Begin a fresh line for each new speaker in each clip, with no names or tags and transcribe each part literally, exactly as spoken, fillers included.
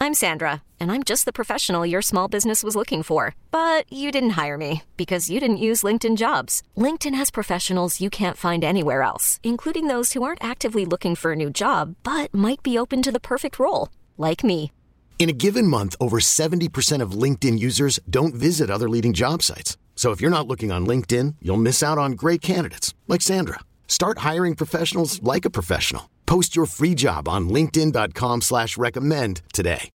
I'm Sandra, and I'm just the professional your small business was looking for. But you didn't hire me because you didn't use LinkedIn Jobs. LinkedIn has professionals you can't find anywhere else, including those who aren't actively looking for a new job, but might be open to the perfect role, like me.
In a given month, over seventy percent of LinkedIn users don't visit other leading job sites. So if you're not looking on LinkedIn, you'll miss out on great candidates like Sandra. Start hiring professionals like a professional. Post your free job on linkedin.com slash recommend today.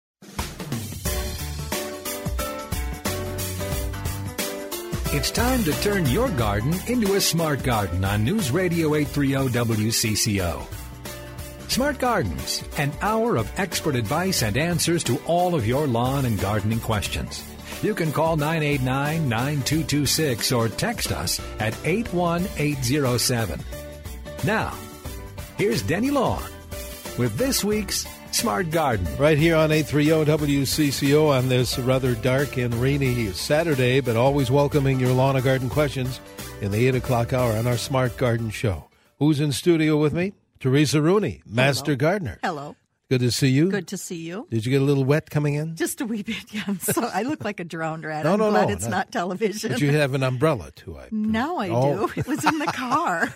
It's time to turn your garden into a smart garden on News Radio eight thirty W C C O. Smart Gardens, an hour of expert advice and answers to all of your lawn and gardening questions. You can call nine eight nine, nine two two six or text us at eight one eight zero seven. Now, here's Denny Long with this week's Smart Garden.
Right here on eight thirty W C C O on this rather dark and rainy Saturday, but always welcoming your lawn and garden questions in the eight o'clock hour on our Smart Garden Show. Who's in studio with me? Teresa Rooney, Master
Hello.
Gardener.
Hello.
Good to see you.
Good to see you.
Did you get a little wet coming in?
Just a wee bit, yeah. So I look like a drowned rat.
No,
I'm
no,
glad
no,
it's
no.
not television.
But you have an umbrella, too. I
Now I
Oh.
do. It was in the car.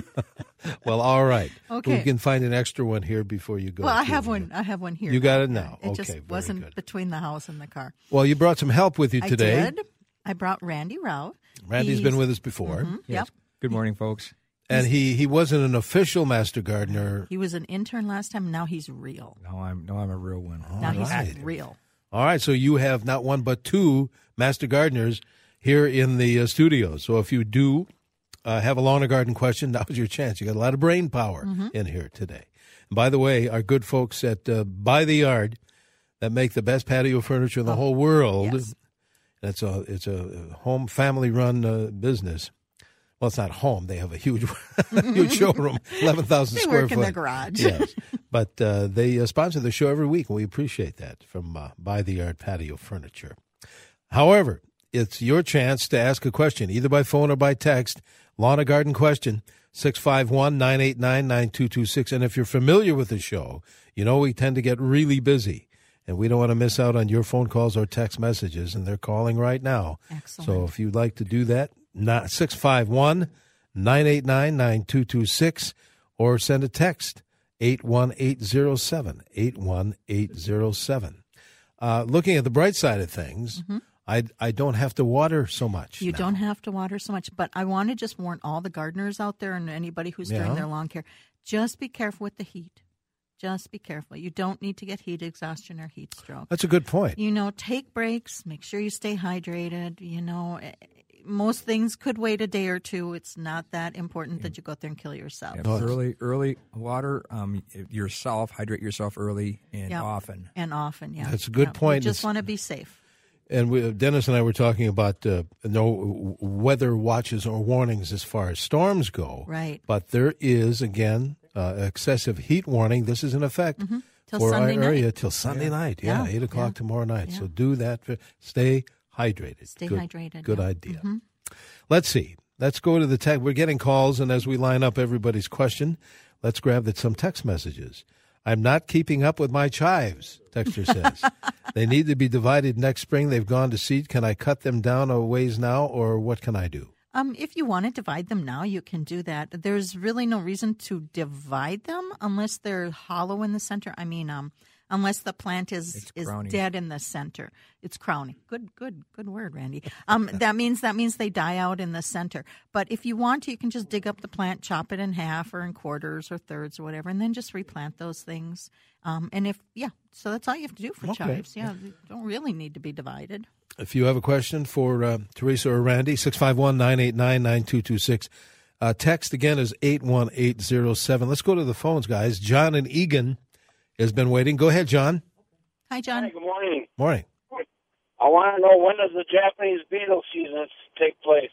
Well, all right.
Okay.
We can find an extra one here before you go.
Well, I
too.
have one. I have one here.
You got it now.
It
Okay,
just
very
wasn't
good.
between the house and the car.
Well, you brought some help with you today.
I did. I brought Randy Rao.
Randy's
He's-
been with us before.
Mhm,
Yes.
Yep.
Good morning, folks.
And he, he wasn't an official Master Gardener.
He was an intern last time. Now he's real.
No, I'm no, I'm a real one.
now he's
right.
real.
All right, so you have not one but two Master Gardeners here in the uh, studio. So if you do uh, have a lawn and garden question, now's your chance. You got a lot of brain power
Mm-hmm.
in here today. And by the way, our good folks at uh, By the Yard that make the best patio furniture in the whole world.
yes.
It's a it's a home family run uh, business. Well, it's not home. They have a huge, huge showroom, eleven thousand
They
square
work
foot.
in their garage.
Yes, but uh, they uh, sponsor the show every week, and we appreciate that from uh, By the Yard Patio Furniture. However, it's your chance to ask a question, either by phone or by text. Lawn and garden question, six five one, nine eight nine, nine two two six. And if you're familiar with the show, you know we tend to get really busy, and we don't want to miss out on your phone calls or text messages, and they're calling right now.
Excellent.
So if you'd like to do that, not six five one, nine eight nine, nine two two six, or send a text, eight one eight zero seven, eight one eight zero seven. Uh, looking at the bright side of things,
Mm-hmm.
I, I don't have to water so much
You
now.
don't have to water so much, but I want to just warn all the gardeners out there and anybody who's
Yeah.
doing their lawn care, just be careful with the heat. Just be careful. You don't need to get heat exhaustion or heat stroke.
That's a good point.
You know, take breaks, make sure you stay hydrated. You know, eh, most things could wait a day or two. It's not that important that you go out there and kill yourself.
Yeah, early, early water um, yourself. Hydrate yourself early and
Yeah.
often.
And often, yeah.
That's a good
Yeah,
point.
We just
It's-
want to be safe.
And we, Dennis and I were talking about uh, no weather watches or warnings as far as storms go.
Right.
But there is, again, uh, excessive heat warning. This is in effect
Mm-hmm. Till
for
Sunday
our area
night.
till Sunday night. Yeah,
Yeah,
eight o'clock
yeah.
tomorrow night.
Yeah.
So do that. Stay hydrated.
Stay
good,
hydrated,
Good
yeah.
idea.
Mm-hmm.
Let's see. Let's go to the text. We're getting calls, and as we line up everybody's question, let's grab the, some text messages. I'm not keeping up with my chives, Texter says. They need to be divided next spring. They've gone to seed. Can I cut them down a ways now, or what can I do?
Um, if you want to divide them now, you can do that. There's really no reason to divide them unless they're hollow in the center. I mean, um, unless the plant is
It's
is
crowning.
dead in the center. It's crowning. Good, good, good word, Randy. Um, that means that means they die out in the center. But if you want to, you can just dig up the plant, chop it in half or in quarters or thirds or whatever, and then just replant those things. Um, and if yeah, so that's all you have to do for
Okay.
chives. Yeah, they don't really need to be divided.
If you have a question for uh, Teresa or Randy, six five one, nine eight nine, nine two two six. Uh, text again is eight one eight zero seven. Let's go to the phones, guys. John in Egan has been waiting. Go ahead, John.
Hi, John.
Hi, good morning.
Morning.
I want to know, when does the Japanese beetle season take place?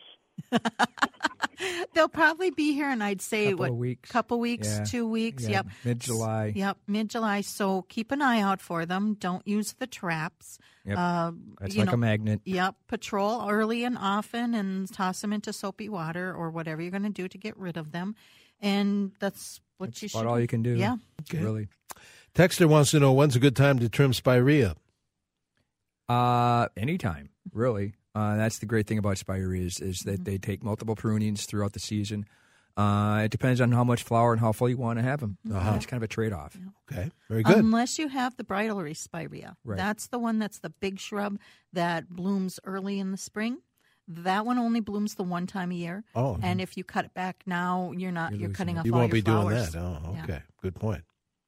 They'll probably be here, and I'd say
Couple
what
of weeks.
couple weeks,
Yeah.
two weeks.
Yeah,
Yep,
mid-July.
Yep, mid July. So keep an eye out for them. Don't use the traps.
Yep.
Uh,
That's
you
like
know,
a magnet.
Yep. Patrol early and often, and toss them into soapy water or whatever you're going to do to get rid of them. And that's what
That's
you
about
should.
all you can do.
Yeah.
Okay.
Really.
Texter wants to know when's a good time to trim spirea.
Uh, anytime, really. Uh, that's the great thing about spirea is, is that they take multiple prunings throughout the season. Uh, it depends on how much flower and how full you want to have them. Uh-huh. It's kind of a trade-off.
Yeah.
Okay, very good.
Unless you have the bridlery spirea.
Right.
That's the one that's the big shrub that blooms early in the spring. That one only blooms the one time a year.
Oh,
and if you cut it back now, you're not
You're
you're,
losing
cutting
it.
off
you
all
won't
your
be doing
flowers.
that. Oh,
Yeah.
okay. Good point.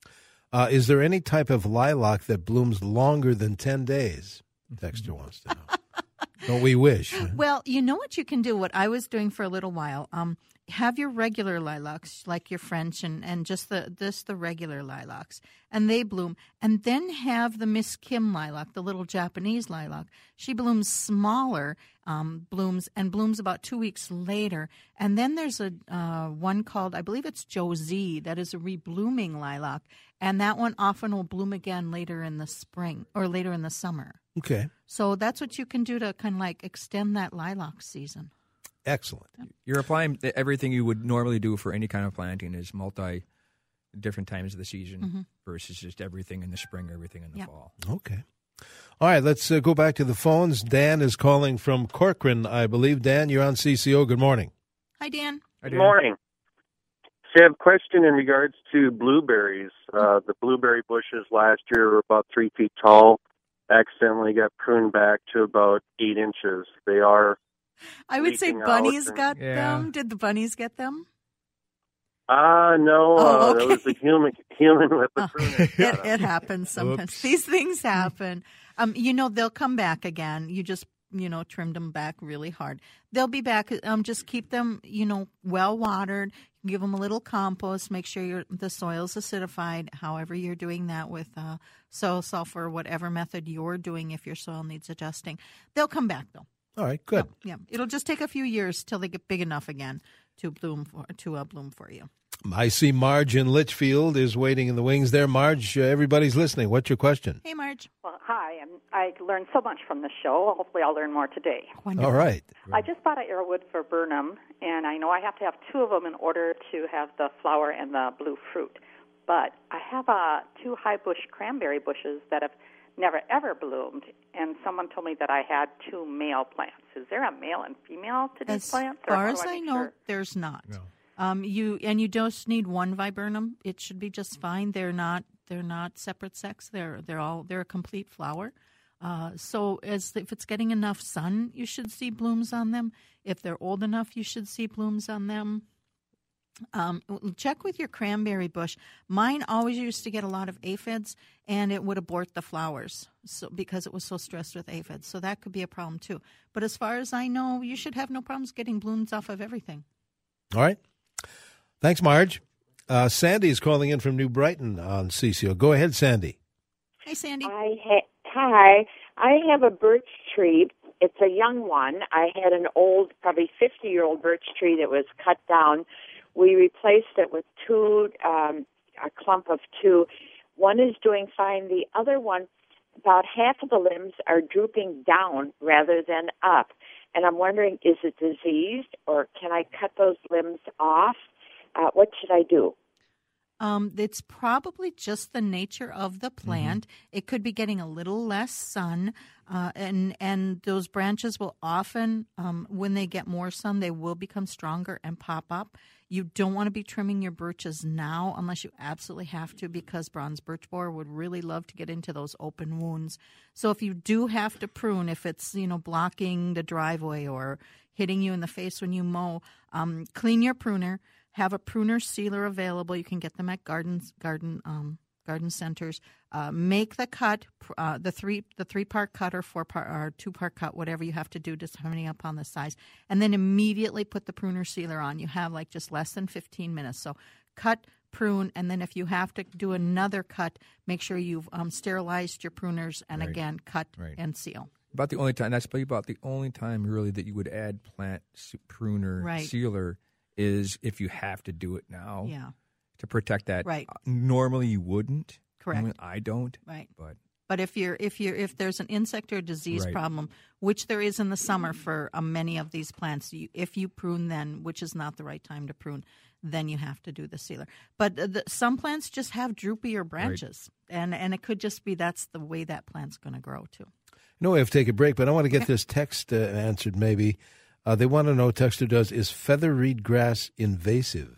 Uh, is there any type of lilac that blooms longer than ten days? Texter wants to know. Don't we wish?
Well, you know what you can do? What I was doing for a little while. Um, have your regular lilacs, like your French, and, and just the this the regular lilacs, and they bloom. And then have the Miss Kim lilac, the little Japanese lilac. She blooms smaller, um, blooms and blooms about two weeks later. And then there's a uh, one called, I believe it's Josie, that is a reblooming lilac, and that one often will bloom again later in the spring or later in the summer.
Okay.
So that's what you can do to kind of like extend that lilac season.
Excellent.
You're applying everything you would normally do for any kind of planting is multi different times of the season
Mm-hmm.
versus just everything in the spring, everything in the
Yeah.
fall.
Okay. All right, let's uh, go back to the phones. Dan is calling from Corcoran, I believe. Dan, you're on C C O. Good morning.
Hi, Dan.
Good morning. So I have a question in regards to blueberries. Uh, the blueberry bushes last year were about three feet tall. Accidentally got pruned back to about eight inches. They are
I would say
leaking
bunnies
out and-
got
Yeah.
them. Did the bunnies get them?
Ah, uh, no,
Oh,
uh,
okay.
that was the human human with the
Uh,
pruning.
it, it happens sometimes.
Oops.
These things happen. Um, you know, they'll come back again. You just, you know, trimmed them back really hard. They'll be back. Um, just keep them, you know, well watered. Give them a little compost. Make sure your the soil's acidified. However you're doing that with uh, soil sulfur, whatever method you're doing, if your soil needs adjusting, they'll come back though.
All right, good.
Yeah, it'll just take a few years till they get big enough again to bloom for to uh, bloom for you.
I see Marge in Litchfield is waiting in the wings there. Marge, uh, everybody's listening. What's your question?
Hey, Marge.
Well, hi, and I learned so much from the show. Hopefully I'll learn more today.
All right.
I just bought an Arrowwood viburnum, and I know I have to have two of them in order to have the flower and the blue fruit. But I have uh, two high bush cranberry bushes that have never, ever bloomed, and someone told me that I had two male plants. Is there a male and female to these
As
plants? or
far
how
as
do
I
make
know,
sure?
there's not. Um, you and you just need one viburnum. It should be just fine. They're not. They're not separate sex. They're they're all they're a complete flower. Uh, so as if it's getting enough sun, you should see blooms on them. If they're old enough, you should see blooms on them. Um, check with your cranberry bush. Mine always used to get a lot of aphids, and it would abort the flowers so because it was so stressed with aphids. So that could be a problem too. But as far as I know, you should have no problems getting blooms off of everything.
All right. Thanks, Marge. Uh, Sandy is calling in from New Brighton on C C O. Go ahead, Sandy.
Hey, Sandy.
I ha- hi. I have a birch tree. It's a young one. I had an old, probably fifty-year-old birch tree that was cut down. We replaced it with two, um, a clump of two. One is doing fine. The other one, about half of the limbs are drooping down rather than up. And I'm wondering, is it diseased, or can I cut those limbs off? Uh, what should I do?
Um, it's probably just the nature of the plant. Mm-hmm. It could be getting a little less sun, uh, and and those branches will often, um, when they get more sun, they will become stronger and pop up. You don't want to be trimming your birches now unless you absolutely have to, because bronze birch borer would really love to get into those open wounds. So if you do have to prune, if it's, you know, blocking the driveway or hitting you in the face when you mow, um, clean your pruner. Have a pruner sealer available. You can get them at gardens, garden, um, garden centers. Uh, make the cut, uh, the three, the three part cut or four part or two part cut, whatever you have to do, depending upon the size, and then immediately put the pruner sealer on. You have like just less than fifteen minutes. So cut, prune, and then if you have to do another cut, make sure you've um, sterilized your pruners, and
Right.
again cut
Right.
and seal.
About the only time that's about the only time really that you would add plant s- pruner
Right.
sealer is if you have to do it now
Yeah,
to protect that.
Right.
Uh, Normally you wouldn't.
Correct.
I, mean, I don't.
right.
But
But if you're if you're if there's an insect or disease
Right.
problem, which there is in the summer for uh, many of these plants, you, if you prune then, which is not the right time to prune, then you have to do the sealer. But the, some plants just have droopier branches, right. and, and it could just be that's the way that plant's going to grow too.
No, we have to take a break, but I want to get this text uh, answered maybe. Uh, they want to know, texter does, is feather reed grass invasive?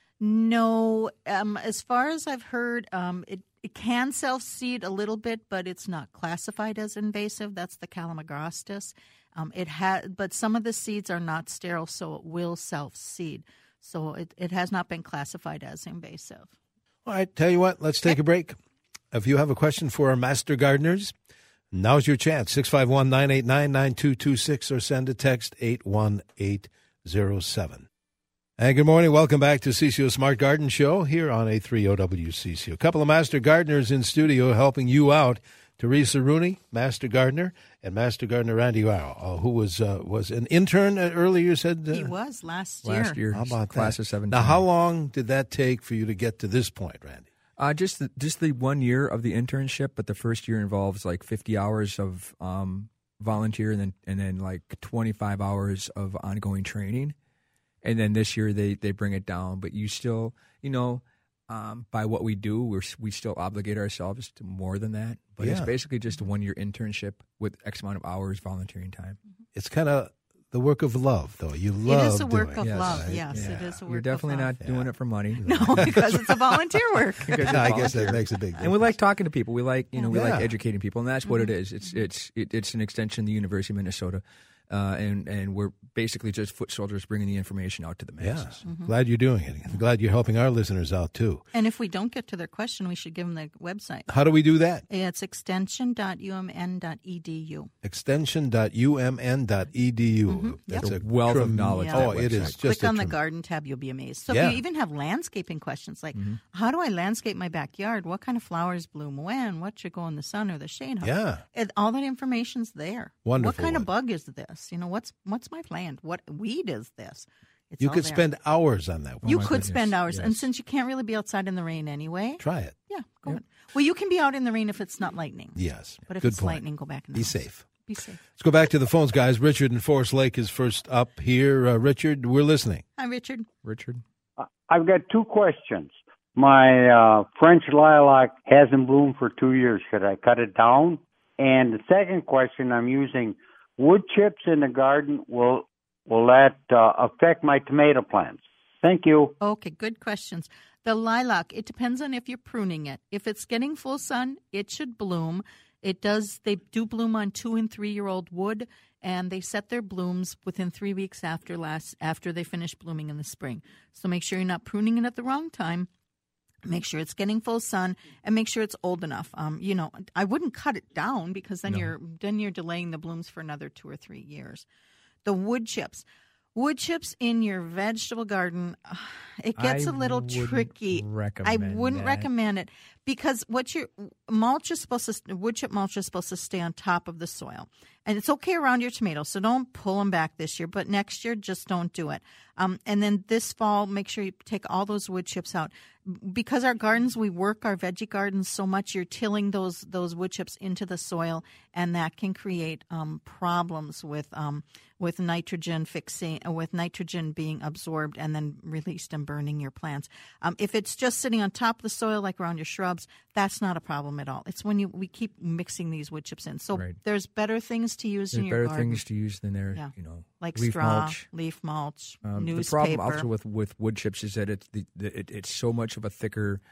No. Um, as far as I've heard, um, it, it can self-seed a little bit, but it's not classified as invasive. That's the Calamagrostis. Um, it ha- but some of the seeds are not sterile, so it will self-seed. So it, it has not been classified as invasive.
All right, tell you what, let's take a break. If you have a question for our master gardeners, now's your chance, six five one, nine eight nine, nine two two six, or send a text eight one eight zero seven. And good morning. Welcome back to C C O Smart Garden Show here on eight thirty W C C O. A couple of master gardeners in studio helping you out. Teresa Rooney, master gardener, and master gardener Randy Rao, uh, who was uh, was an intern uh, earlier, you said? Uh,
he was last year.
Last year.
How about
class
that?
of seventeen.
Now, how long did that take for you to get to this point, Randy?
Uh, just the, just the one year of the internship, but the first year involves like fifty hours of um, volunteer and then and then like twenty-five hours of ongoing training. And then this year they, they bring it down, but you still, you know, um, by what we do, we're, we still obligate ourselves to more than that. But
yeah.
It's basically just a one-year internship with X amount of hours volunteering time.
It's kind of the work of love, though. You love
It is a work
doing
of
it,
love,
right?
yes.
Yeah.
It is a work
You're definitely
of love.
not doing
Yeah.
it for money.
No, because it's a volunteer work.
Because it's
I guess
volunteer.
that makes a big difference.
And we like talking to people. We like, you know, we
Yeah.
like educating people, and that's what it is. It's it's it, it's an extension of the University of Minnesota, uh, and and we're basically just foot soldiers bringing the information out to the
Yeah,
masses.
glad you're doing it. I'm glad you're helping our listeners out, too.
And if we don't get to their question, we should give them the website.
How do we do that?
It's extension dot u m n dot e d u.
extension dot u m n dot e d u.
Mm-hmm.
That's
Yep.
a
wealth of
trem-
knowledge,
Oh,
that
it is
website.
just
Click
a
on the
trem-
garden tab, you'll be amazed. So
Yeah.
if you even have landscaping questions like, how do I landscape my backyard? What kind of flowers bloom when? What should go in the sun or the shade? How-
Yeah.
It, all that information's there.
Wonderful
What kind
one.
of bug is this? You know, what's what's my plant? What weed is this? It's
You
all
could
there.
spend hours on that one.
You
my
could
goodness,
spend hours, and
yes.
since you can't really be outside in the rain anyway,
Try it.
yeah, go on. Well, you can be out in the rain if it's not lightning.
Yes.
But if
Good
it's
point.
lightning, go back in the
Be
house.
safe.
Be safe.
Let's go back to the phones, guys. Richard in Forest Lake is first up here. Uh, Richard, we're listening.
Hi, Richard.
Richard?
I've got two questions. My uh, French lilac hasn't bloomed for two years. Should I cut it down? And the second question, I'm using wood chips in the garden. Will will that uh, affect my tomato plants? Thank you.
Okay, good questions. The lilac, it depends on if you're pruning it. If it's getting full sun, it should bloom. It does. They do bloom on two and three year old wood, and they set their blooms within three weeks after last after they finish blooming in the spring. So make sure you're not pruning it at the wrong time. Make sure it's getting full sun, and make sure it's old enough. Um, you know, I wouldn't cut it down because then
No.
you're then you're delaying the blooms for another two or three years. The wood chips. Wood chips in your vegetable garden, uh, it gets
I
a little
wouldn't
tricky. I
recommend
wouldn't
that.
recommend it because what your mulch is supposed to, wood chip mulch is supposed to stay on top of the soil, and it's okay around your tomatoes. So don't pull them back this year, but next year just don't do it. Um, and then this fall, make sure you take all those wood chips out because our gardens, we work our veggie gardens so much. You're tilling those those wood chips into the soil, and that can create um, problems with um, with nitrogen fixing, with nitrogen being absorbed and then released and burning your plants. Um, if it's just sitting on top of the soil, like around your shrubs, that's not a problem at all. It's when you we keep mixing these wood chips in. So
Right.
there's better things to use
There's
in your
better
garden,
things to use than their,
Yeah.
you know,
like
leaf
straw,
mulch.
leaf mulch,
Um, the
newspaper.
problem also with, with wood chips is that it's the, the it, it's so much of a thicker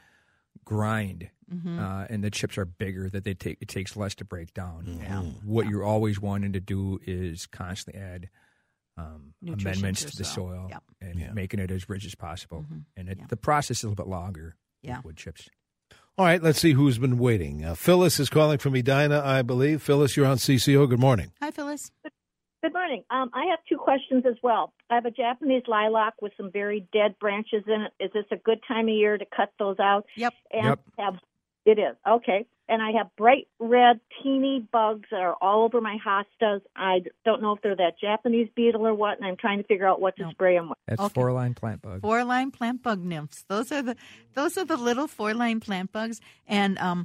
grind,
Mm-hmm.
uh, and the chips are bigger that they take it takes less to break down.
Mm-hmm.
And what you're always wanting to do is constantly add um,
Nutrition
amendments
to
to the
soil.
soil
Yep.
and
Yeah.
making it as rich as possible.
Mhm.
And it,
Yeah.
the process is a little bit longer
Yeah.
with wood chips.
All right, let's see who's been waiting. Uh, Phyllis is calling from Edina, I believe. Phyllis, you're on C C O. Good morning.
Hi, Phyllis.
Good morning. Um, I have two questions as well. I have a Japanese lilac with some very dead branches in it. Is this a good time of year to cut those out?
Yep.
And
Yep.
have it is okay. And I have bright red teeny bugs that are all over my hostas. I don't know if they're that Japanese beetle or what, and I'm trying to figure out what to
No.
spray them with.
That's
Okay.
four line plant bug.
Four line plant bug nymphs. Those are the those are the little four line plant bugs, and um,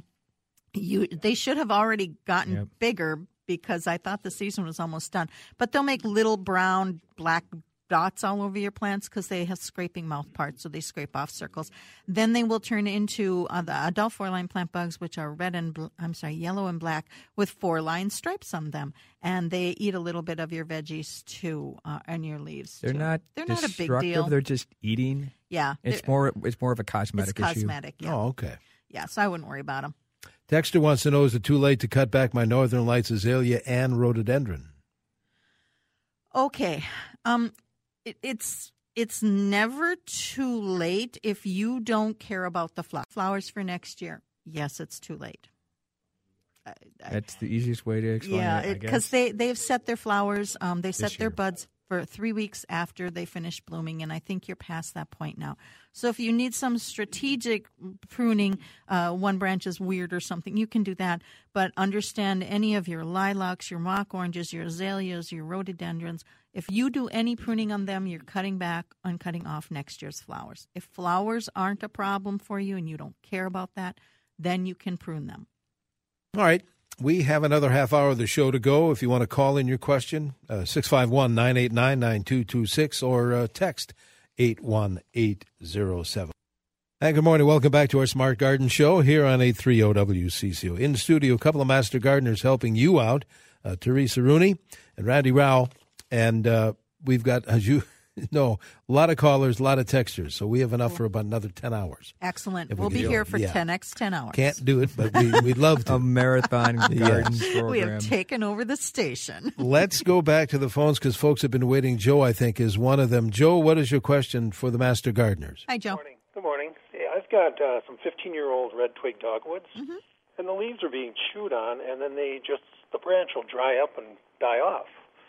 you they should have already gotten
Yep.
bigger because I thought the season was almost done. But they'll make little brown, black dots all over your plants because they have scraping mouth parts, so they scrape off circles. Then they will turn into uh, the adult four-line plant bugs, which are red and bl- I'm sorry, yellow and black with four-line stripes on them, and they eat a little bit of your veggies too uh, and your leaves.
They're
too.
not.
They're not a big
destructive,
deal.
They're just eating.
Yeah,
it's more. It's more of a cosmetic
it's
issue.
cosmetic. Yeah.
Oh, okay.
Yeah, so I wouldn't worry about them.
Texter wants to know, is it too late to cut back my Northern Lights azalea and rhododendron?
Okay. Um, it, it's it's never too late if you don't care about the fl- flowers for next year. Yes, it's too late. I, I,
That's the easiest way to explain
yeah,
it, I
because
guess.
they, they've set their flowers, um, they set
This
their
year.
buds for three weeks after they finish blooming, and I think you're past that point now. So if you need some strategic pruning, uh, one branch is weird or something, you can do that. But understand any of your lilacs, your mock oranges, your azaleas, your rhododendrons, if you do any pruning on them, you're cutting back on cutting off next year's flowers. If flowers aren't a problem for you and you don't care about that, then you can prune them.
All right. We have another half hour of the show to go. If you want to call in your question, uh, six five one, nine eight nine, nine two two six or uh, text eight one eight zero seven. And good morning. Welcome back to our Smart Garden Show here on eight thirty W C C O. In the studio, a couple of master gardeners helping you out, uh, Teresa Rooney and Randy Rao. And uh, we've got, as you know, a lot of callers, a lot of texters. So we have enough for about another ten hours.
Excellent.
If we
We'll be
could-
here for
yeah.
ten x ten hours.
Can't do it, but we, we'd love to.
A marathon garden program.
We have taken over the station.
Let's go back to the phones because folks have been waiting. Joe, I think, is one of them. Joe, what is your question for the master gardeners?
Hi, Joe.
Good morning. Good morning. Hey, I've got uh, some fifteen-year-old red twig dogwoods,
Mm-hmm.
and the leaves are being chewed on, and then they just, the branch will dry up and die off.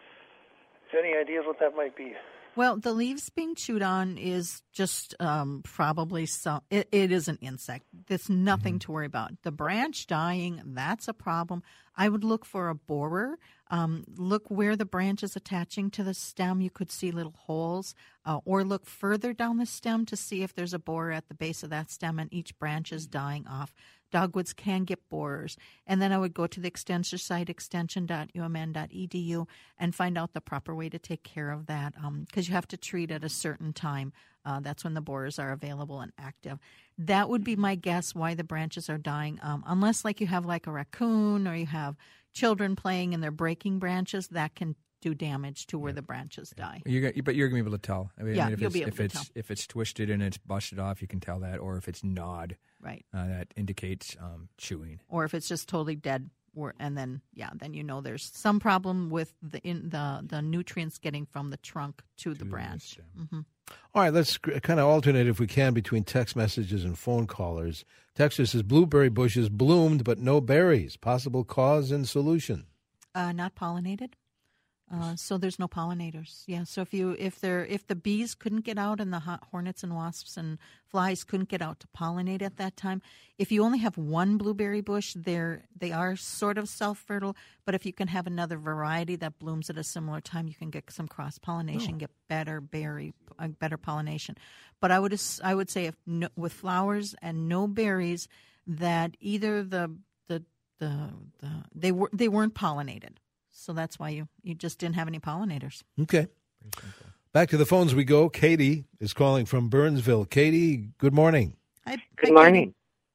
Any ideas what that might be?
Well, the leaves being chewed on is just um, probably some. It, it is an insect. There's nothing
Mm-hmm.
to worry about. The branch dying, that's a problem. I would look for a borer. Um, look where the branch is attaching to the stem. You could see little holes. Uh, or look further down the stem to see if there's a borer at the base of that stem and each branch is dying off. Dogwoods can get borers. And then I would go to the extension site, extension dot u m n dot e d u, and find out the proper way to take care of that because um, you have to treat at a certain time. Uh, that's when the borers are available and active. That would be my guess why the branches are dying. Um, unless like you have like a raccoon or you have children playing and they're breaking branches, that can do damage to where the branches die.
You're, gonna- but you're going to be able to tell. I mean,
Yeah,
I mean, if
you'll
it's,
be able
if
to
it's,
tell.
If it's twisted and it's busted off, you can tell that. Or if it's gnawed,
Right.
uh, that indicates um, chewing.
Or if it's just totally dead, or, and then yeah, then you know there's some problem with the in the, the nutrients getting from the trunk to, the
the
branch.
stem.
Mm-hmm.
All right, let's kind of alternate if we can between text messages and phone callers. Texter says blueberry bushes bloomed but no berries. Possible cause and solution.
Uh, not pollinated. Uh, so there's no pollinators. Yeah. So if you if there if the bees couldn't get out and the hot hornets and wasps and flies couldn't get out to pollinate at that time, if you only have one blueberry bush, they're they are sort of self fertile. But if you can have another variety that blooms at a similar time, you can get some cross pollination,
Oh.
get better berry, uh, better pollination. But I would as- I would say if no, with flowers and no berries, that either the the the, the they were they weren't pollinated. So that's why you, you just didn't have any pollinators.
Okay. Back to the phones we go. Katie is calling from Burnsville. Katie, good morning.
Hi,
Good morning.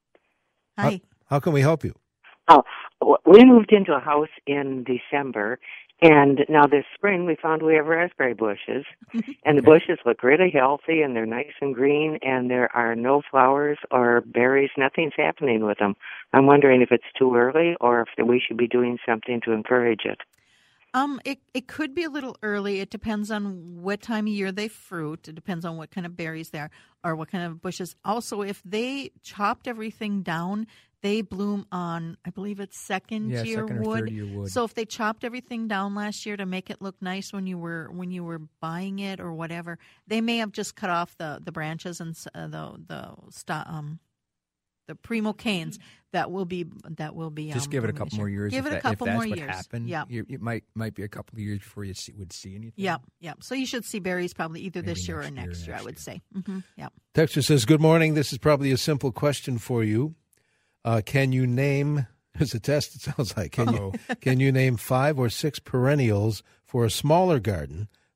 Hi.
How, how can we help you?
Oh, w- we moved into a house in December, and now this spring we found we have raspberry bushes, and the bushes look really healthy, and they're nice and green, and there are no flowers or berries. Nothing's happening with them. I'm wondering if it's too early or if we should be doing something to encourage it.
Um, it it could be a little early. It depends on what time of year they fruit. It depends on what kind of berries they are or what kind of bushes. Also, if they chopped everything down, they bloom on, I believe it's second
Yeah,
year
second or
wood.
third year wood.
So if they chopped everything down last year to make it look nice when you were when you were buying it or whatever, they may have just cut off the, the branches and s- uh, the the sto- um the primo canes that will be that will be
Just
um,
give it a
blooming
couple
this
more
year.
years.
Give
if
it a
that,
couple
if that's
more
what
years.
happened,
Yeah.
you, it might might be a couple of years before you see, would see anything.
Yep, yep. So you should see berries probably either
Maybe
this year or
next year,
next year, I
next
would
year.
say. Mm-hmm. Yep.
Texter says, good morning. This is probably a simple question for you. Uh, can you name, it's a test, it sounds like, can you, can you name five or six perennials for a smaller garden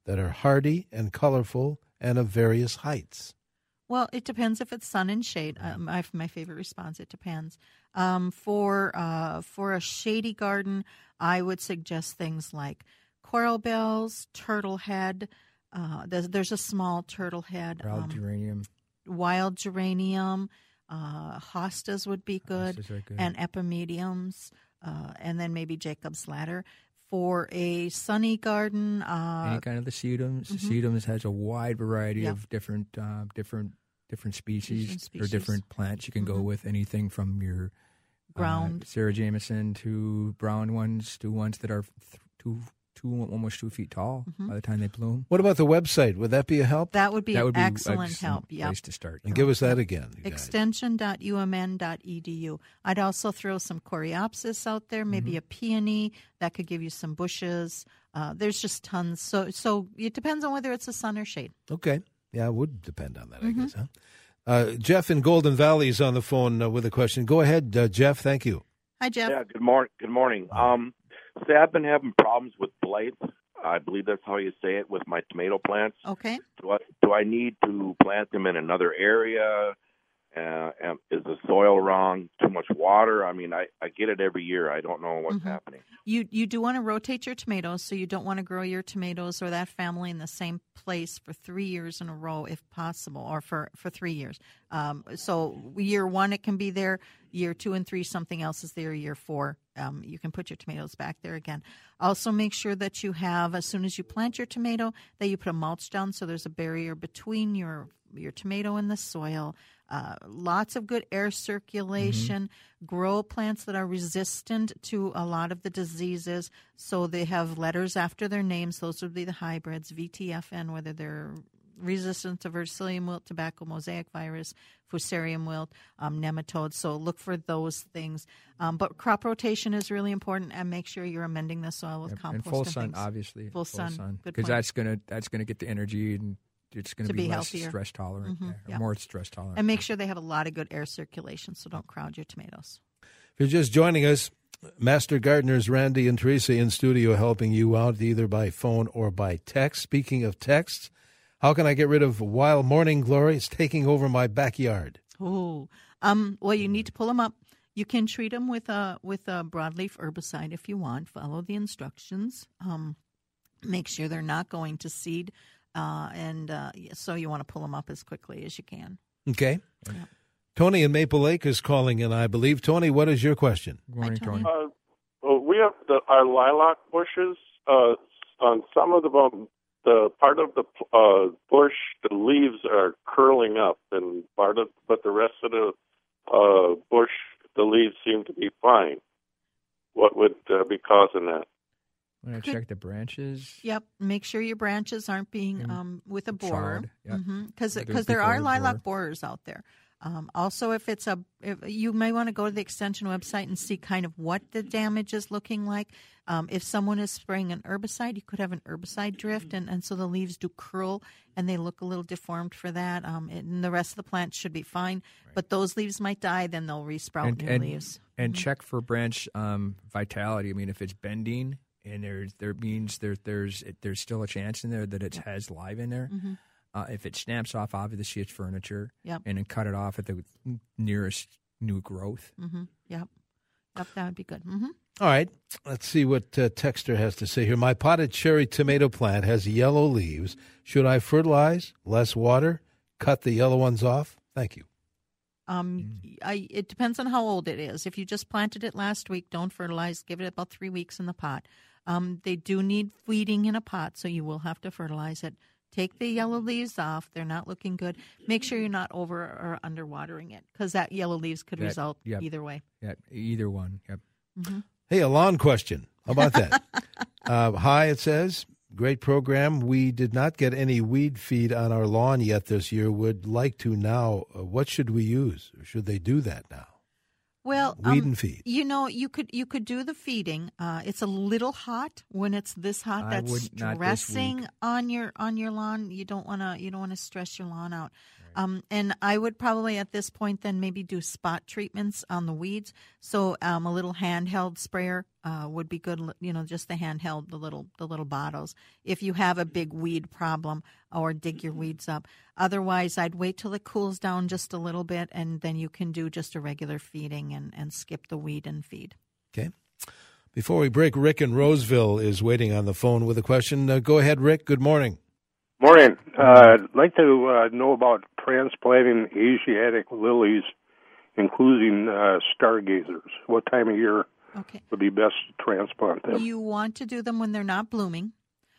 that are hardy and colorful and of various heights?
Well, it depends if it's sun and shade. Uh, my, my favorite response, it depends. Um, for uh, for a shady garden, I would suggest things like coral bells, turtle head. Uh, there's, there's a small turtle head.
Wild
um,
geranium.
Wild geranium. Uh, hostas would be good.
Hostas are good.
And epimediums. Uh, and then maybe Jacob's ladder. For a sunny garden, uh,
any kind of the sedums.
Mm-hmm.
Sedums has a wide variety
Yeah.
of different, uh, different, different species,
Different
or
species.
different plants. You can
Mhm.
go with anything from your
Ground.
uh, Sarah Jameson to brown ones to ones that are th- two, two, almost two feet tall
Mhm.
by the time they bloom.
What about the website? Would that be a help?
That would be
That
an
would be an
excellent
excellent
help. Yep.
place to start.
And give us that again. you guys.
extension dot u m n dot e d u. I'd also throw some coreopsis out there, maybe
Mm-hmm.
a peony that could give you some bushes. Uh, there's just tons. So so it depends on whether it's a sun or shade.
Okay. Yeah, it would depend on that, I
Mhm.
guess. Huh? Uh, Jeff in Golden Valley is on the phone uh, with a question. Go ahead, uh, Jeff. Thank you.
Hi, Jeff.
Yeah, good morning. Good morning. Um, say I've been having problems with blight. I believe that's how you say it with my tomato plants.
Okay.
Do I do I need to plant them in another area? Uh, am- is the soil wrong? Too much water? I mean, I, I get it every year. I don't know what's
Mhm.
happening.
You you do want to rotate your tomatoes, so you don't want to grow your tomatoes or that family in the same place for three years in a row, if possible, or for, for three years. Um, so year one, it can be there. Year two and three, something else is there. Year four, um, you can put your tomatoes back there again. Also, make sure that you have, as soon as you plant your tomato, that you put a mulch down so there's a barrier between your your tomato and the soil. Uh, lots of good air circulation. Grow plants that are resistant to a lot of the diseases. So they have letters after their names. Those would be the hybrids, V T F N, whether they're resistant to Verticillium wilt, tobacco mosaic virus, Fusarium wilt, um, nematodes. So look for those things. Um, but crop rotation is really important, and make sure you're amending the soil with
Yep.
compost
and full
and
sun,
things.
obviously.
Full, sun. Good
because
point.
that's gonna that's gonna get the energy, and it's gonna
To
be,
be
less
healthier.
stress tolerant,
Mhm.
yeah, or
Yep.
more stress tolerant.
And make sure they have a lot of good air circulation, so don't crowd your tomatoes.
If you're just joining us, Master Gardeners Randy and Teresa in studio helping you out either by phone or by text. Speaking of texts, how can I get rid of wild morning glory? It's taking over my backyard.
Oh, um, well, you need to pull them up. You can treat them with a with a broadleaf herbicide if you want. Follow the instructions. Um, make sure they're not going to seed, uh, and uh, so you want to pull them up as quickly as you can.
Okay.
Yep.
Tony in Maple Lake is calling in, I believe. Tony, what is your question?
Good morning, Tony.
Uh, well, we have the, our lilac bushes. Uh, on some of them, the part of the uh, bush, the leaves are curling up, and part of, but the rest of the uh, bush, the leaves seem to be fine. What would uh, be causing that?
I'm gonna check the branches.
Yep. Make sure your branches aren't being
And
um, with a borer,
charred, yep.
because
They're
because there are
before
lilac
borer.
borers out there. Um, also, if it's a, if, you may want to go to the extension website and see kind of what the damage is looking like. Um, if someone is spraying an herbicide, you could have an herbicide drift, and, and so the leaves do curl and they look a little deformed for that. Um, and the rest of the plant should be fine, but those leaves might die, then they'll resprout
and,
new
and,
leaves.
and
Mhm.
check for branch um, vitality. I mean, if it's bending and there's there means there there's it, there's still a chance in there that it has live in there.
Mhm.
Uh, if it snaps off, obviously it's furniture.
Yep.
And then cut it off at the nearest new growth.
Mm-hmm. Yep. Yep, that would be good. Mm-hmm.
All right, let's see what uh, Texter has to say here. My potted cherry tomato plant has yellow leaves. Should I fertilize? Less water? Cut the yellow ones off? Thank you.
Um, I, it depends on how old it is. If you just planted it last week, don't fertilize. Give it about three weeks in the pot. Um, they do need weeding in a pot, so you will have to fertilize it. Take the yellow leaves off. They're not looking good. Make sure you're not over or under watering it, because that yellow leaves could
That-
result
yep.
either way.
Yeah, either one. Yep.
Mm-hmm.
Hey, a lawn question. How about that? uh, hi, it says. Great program. We did not get any weed feed on our lawn yet this year. Would like to now. Uh, what should we use? Or should they do that now?
Well,
Weed
um,
and feed.
You know, you could you could do the feeding. Uh, it's a little hot when it's this hot.
I
That's
would not this
stressing
week.
on your on your lawn. You don't want to you don't want to stress your lawn out. Um, and I would probably at this point then maybe do spot treatments on the weeds. So um, a little handheld sprayer uh, would be good. You know, just the handheld, the little the little bottles. If you have a big weed problem, or dig your weeds up. Otherwise, I'd wait till it cools down just a little bit, and then you can do just a regular feeding and, and skip the weed and feed.
Okay. Before we break, Rick in Roseville is waiting on the phone with a question. Uh, go ahead, Rick. Good morning.
Morning. Uh, I'd like to uh, know about transplanting Asiatic lilies, including uh, stargazers. What time of year
okay.
would be best to transplant them?
You want to do them when they're not blooming.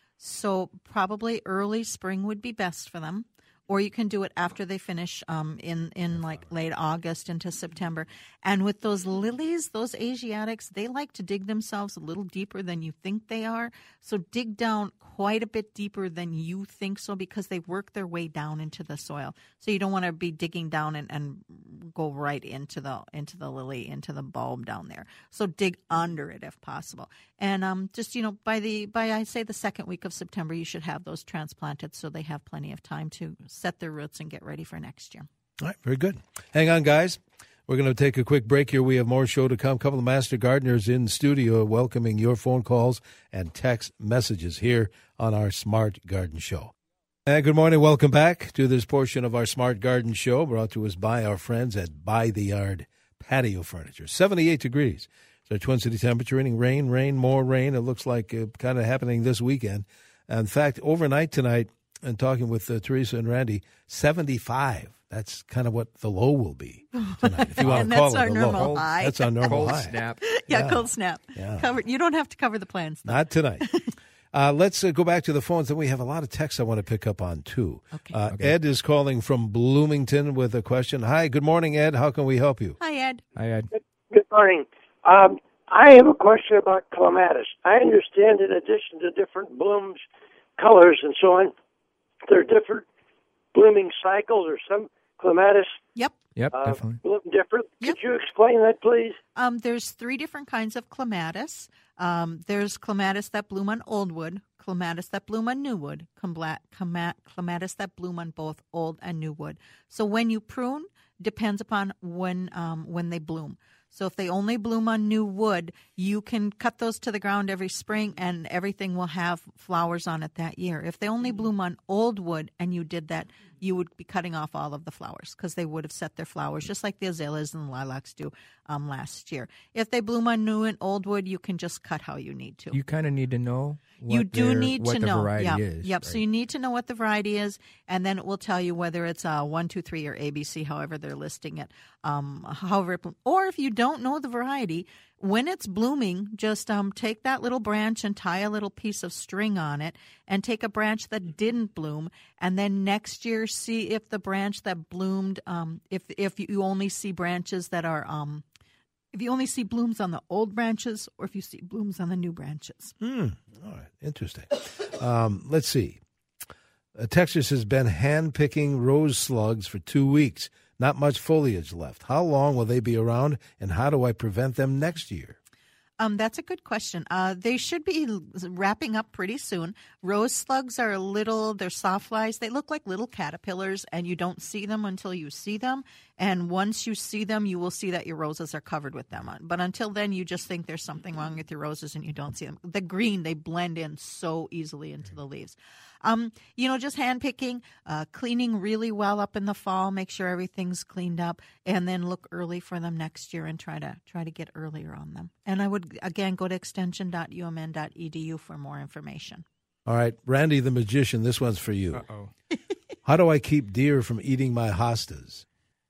So probably early spring would be best for them. Or you can do it after they finish um, in, in like late August into September. And with those lilies, those Asiatics, they like to dig themselves a little deeper than you think they are. So dig down quite a bit deeper than you think so, because they work their way down into the soil. So you don't want to be digging down and, and go right into the into the lily, into the bulb down there. So dig under it if possible. And um, just, you know, by the by I say the second week of September, you should have those transplanted so they have plenty of time to set their roots and get ready for next year.
All right, very good. Hang on, guys. We're going to take a quick break here. We have more show to come. A couple of Master Gardeners in studio welcoming your phone calls and text messages here on our Smart Garden Show. And good morning. Welcome back to this portion of our Smart Garden Show, brought to us by our friends at By the Yard Patio Furniture. seventy-eight degrees. It's our Twin City temperature. Raining rain, rain, more rain. It looks like uh, kind of happening this weekend. In fact, overnight tonight, and talking with uh, Teresa and Randy, seventy-five. That's kind of what the low will be tonight, if you want
and
to call
that's
it
our
a
normal
low.
high.
That's our normal
Cold
high.
snap.
Yeah,
Yeah.
cold snap.
Yeah.
Cover, you don't have to cover the plants, though.
Not tonight. uh, let's uh, go back to the phones. Then we have a lot of texts I want to pick up on, too.
Okay.
Uh,
Okay.
Ed is calling from Bloomington with a question. Hi, good morning, Ed. How can we help you?
Hi, Ed.
Hi, Ed.
Good morning. Um, I have a question about clematis. I understand in addition to different blooms, colors, and so on, there are different blooming cycles, or some clematis
Yep.
Yep,
uh,
definitely.
bloom different.
Yep.
Could you explain that, please?
Um, there's three different kinds of clematis. Um, there's clematis that bloom on old wood, clematis that bloom on new wood, clema- clema- clematis that bloom on both old and new wood. So when you prune, depends upon when um, when they bloom. So if they only bloom on new wood, you can cut those to the ground every spring and everything will have flowers on it that year. If they only bloom on old wood and you did that, you would be cutting off all of the flowers because they would have set their flowers just like the azaleas and the lilacs do um, last year. If they bloom on new and old wood, you can just cut how you need to.
You kind of need to know what
you do
their,
need
what
to
the
know.
variety
Yep.
is.
Yep.
right?
So you need to know what the variety is, and then it will tell you whether it's a one, two, three, or A B C, however they're listing it. Um, however, it, or if you don't know the variety, when it's blooming, just um, take that little branch and tie a little piece of string on it, and take a branch that didn't bloom, and then next year see if the branch that bloomed, um, if if you only see branches that are um, if you only see blooms on the old branches, or if you see blooms on the new branches.
Hmm. All right. Interesting. Um, let's see. Uh, Texas has been hand-picking rose slugs for two weeks. Not much foliage left. How long will they be around, and how do I prevent them next year?
Um, that's a good question. Uh, they should be wrapping up pretty soon. Rose slugs are a little, they're soft flies. They look like little caterpillars, and you don't see them until you see them. And once you see them, you will see that your roses are covered with them. But until then, you just think there's something wrong with your roses and you don't see them. The green, they blend in so easily into the leaves. Um, you know, just hand picking, uh, cleaning really well up in the fall. Make sure everything's cleaned up, and then look early for them next year and try to try to get earlier on them. And I would again go to extension dot u m n dot e d u for more information.
All right, Randy the magician, this one's for you.
Uh-oh.
How do I keep deer from eating my hostas?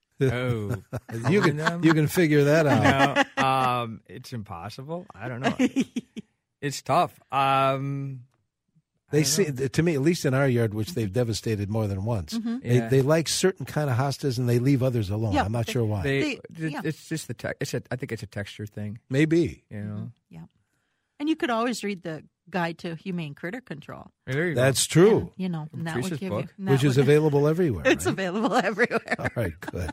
Oh,
you can
um,
you can figure that out.
No, um, it's impossible. I don't know. It's tough. Um,
They see, to me, at least in our yard, which they've devastated more than once,
Mm-hmm.
they,
Yeah.
they like certain kind of hostas and they leave others alone.
Yeah,
I'm not
they-
sure why.
they,
They-
it-
yeah.
It's just the te- it's a, I think it's a texture thing.
Maybe.
You know.
Yeah. And you could always read the Guide to Humane Critter Control.
There you
That's
go.
true.
You know, and that would
Teresa's
give
book.
you, and that
Which is
would-
available everywhere.
It's
right?
available everywhere.
All right, good.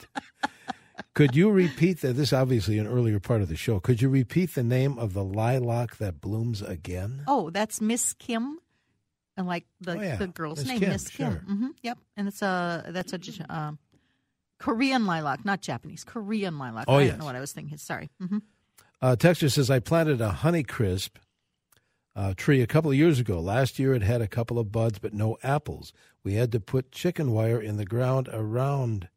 Could you repeat that? This is obviously an earlier part of the show. Could you repeat the name of the lilac that blooms again?
Oh, that's Miss Kim, and like the
Oh, yeah.
the girl's
Miss
name,
Kim,
Miss Kim.
sure.
hmm Yep, and it's a that's a um, Korean lilac, not Japanese. Korean lilac.
Oh,
I
yes.
don't know what I was thinking. Sorry. Mm-hmm.
Uh, Texture says, I planted a Honeycrisp uh, tree a couple of years ago. Last year it had a couple of buds, but no apples. We had to put chicken wire in the ground around.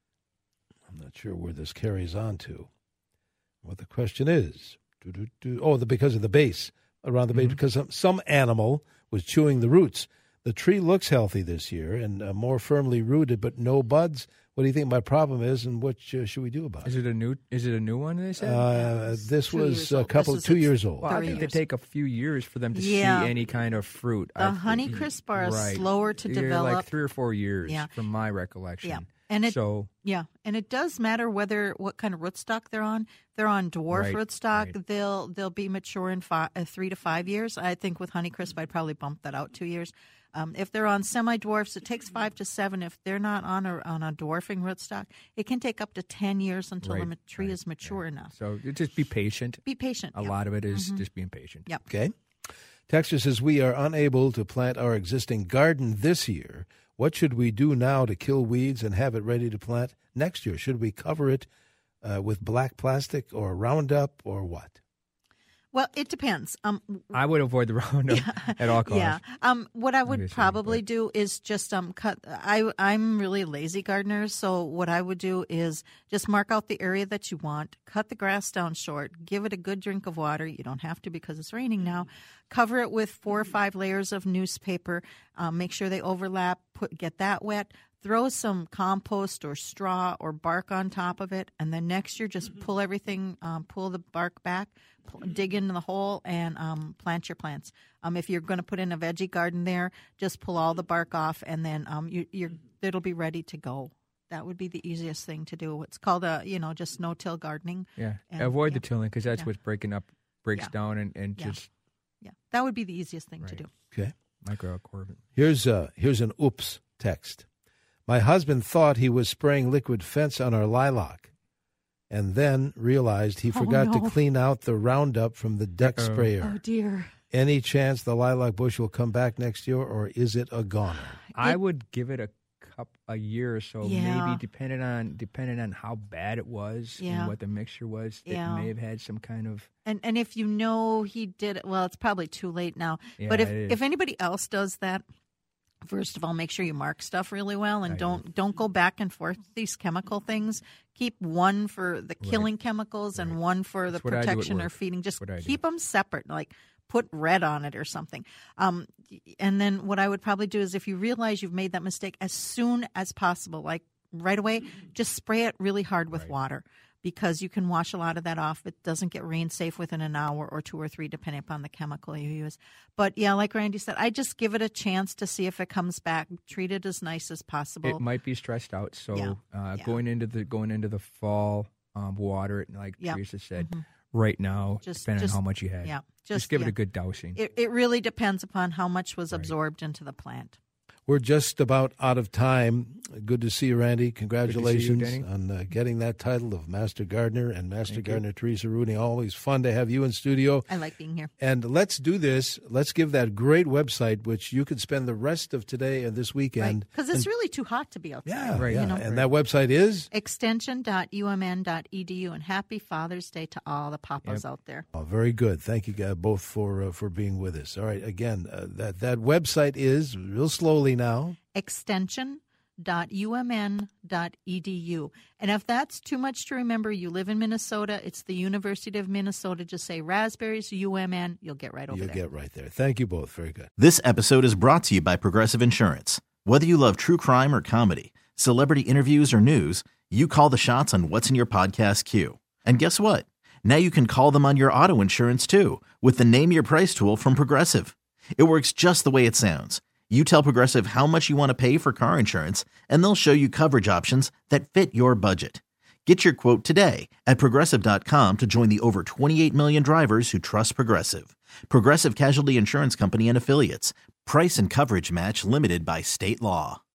I'm not sure where this carries on to. What the question is. Do, do, do. Oh, the, because of the base, around the base, mm-hmm. because some, some animal was chewing the roots. The tree looks healthy this year and uh, more firmly rooted, but no buds. What do you think my problem is, and what uh, should we do about it?
Is it a new? Is it a new one? They said
uh, this was a couple,
this
two years old.
Well, I think they take a few years for them to
Yeah.
see any kind of fruit.
The
I-
Honeycrisp are
right.
slower to
You're
develop.
like three or four years,
Yeah.
from my recollection.
Yeah. And it,
so
yeah, and it does matter whether what kind of rootstock they're on. If they're on dwarf
Right,
rootstock,
right.
they'll they'll be mature in five, uh, three to five years. I think with Honeycrisp, I'd probably bump that out two years. Um, if they're on semi-dwarfs, it takes five to seven. If they're not on a on a dwarfing rootstock, it can take up to ten years until
Right,
the ma- tree is mature enough.
so you just be patient.
Be patient.
A
yeah.
lot of it is
Mhm.
just being patient.
Yep.
Okay. Texture says, we are unable to plant our existing garden this year. What should we do now to kill weeds and have it ready to plant next year? Should we cover it uh, with black plastic or Roundup or what?
Well, it depends. Um,
I would avoid the Roundup at all costs.
Yeah. Um, what I would
Obviously,
probably do is just um cut. I I'm really lazy gardener, so what I would do is just mark out the area that you want, cut the grass down short, give it a good drink of water. You don't have to because it's raining now. Cover it with four or five layers of newspaper. Um, make sure they overlap. Put get that wet. Throw some compost or straw or bark on top of it, and then next year just pull everything, um, pull the bark back, pull, dig into the hole, and um, plant your plants. Um, if you're going to put in a veggie garden there, just pull all the bark off, and then um, you, you're it'll be ready to go. That would be the easiest thing to do. It's called a you know just no-till gardening.
Yeah,
And,
avoid
yeah.
the tilling because that's
Yeah.
what's breaking up, breaks
Yeah.
down, and, and
Yeah.
just
Yeah, that would be the easiest thing to
Right.
do.
Okay.
microcorbin.
Here's uh here's an oops text. My husband thought he was spraying liquid fence on our lilac, and then realized he
Oh,
forgot
no.
to clean out the Roundup from the deck
Uh-oh.
sprayer.
Oh dear.
Any chance the lilac bush will come back next year, or is it a goner?
I would give it a cup a year or so,
Yeah.
maybe depending on depending on how bad it was
Yeah.
and what the mixture was.
Yeah.
It may have had some kind of
And and if you know he did it, well, it's probably too late now.
Yeah,
but if
it is.
if anybody else does that, first of all, make sure you mark stuff really well, and
Right.
don't don't go back and forth with these chemical things. Keep one for the killing chemicals and one for
That's
the
what I do at
protection or
work.
feeding. Just
What I do.
keep them separate. Like put red on it or something. Um, and then what I would probably do is if you realize you've made that mistake, as soon as possible, like right away, just spray it really hard with water. Because you can wash a lot of that off. It doesn't get rain safe within an hour or two or three, depending upon the chemical you use. But yeah, like Randy said, I just give it a chance to see if it comes back. Treat it as nice as possible.
it might be stressed out. So
Yeah.
uh,
Yeah.
going into the going into the fall, um, water it like
Yep.
Teresa said.
Mhm.
Right now,
Just-
depending
just-
on how much you had,
yeah,
just,
just-
give it
yeah.
a good dousing.
It, it really depends upon how much was absorbed into the plant.
We're just about out of time. Good to see you, Randy. Congratulations
Denny.
on uh, getting that title of Master Gardener and Master
Thank you.
Gardener Teresa Rooney. Always fun to have you in studio.
I like being here.
And let's do this. Let's give that great website, which you could spend the rest of today and this weekend.
Because it's
and-
really too hot to be outside.
yeah,
Right.
yeah.
You know?
And that website is
Extension dot U M N dot E D U. And happy Father's Day to all the papas
Yep.
out there.
oh, very good. Thank you guys both for uh, for being with us. All right, again, uh, that that website is real slowly now.
Extension dot U M N dot E D U. And if that's too much to remember, you live in Minnesota, it's the University of Minnesota. Just say raspberries, U M N, you'll get right over
You'll
there.
get right there. Thank you both. Very good.
This episode is brought to you by Progressive Insurance. Whether you love true crime or comedy, celebrity interviews or news, you call the shots on what's in your podcast queue. And guess what? Now you can call them on your auto insurance too with the Name Your Price tool from Progressive. It works just the way it sounds. You tell Progressive how much you want to pay for car insurance, and they'll show you coverage options that fit your budget. Get your quote today at Progressive dot com to join the over twenty-eight million drivers who trust Progressive. Progressive Casualty Insurance Company and Affiliates. Price and coverage match limited by state law.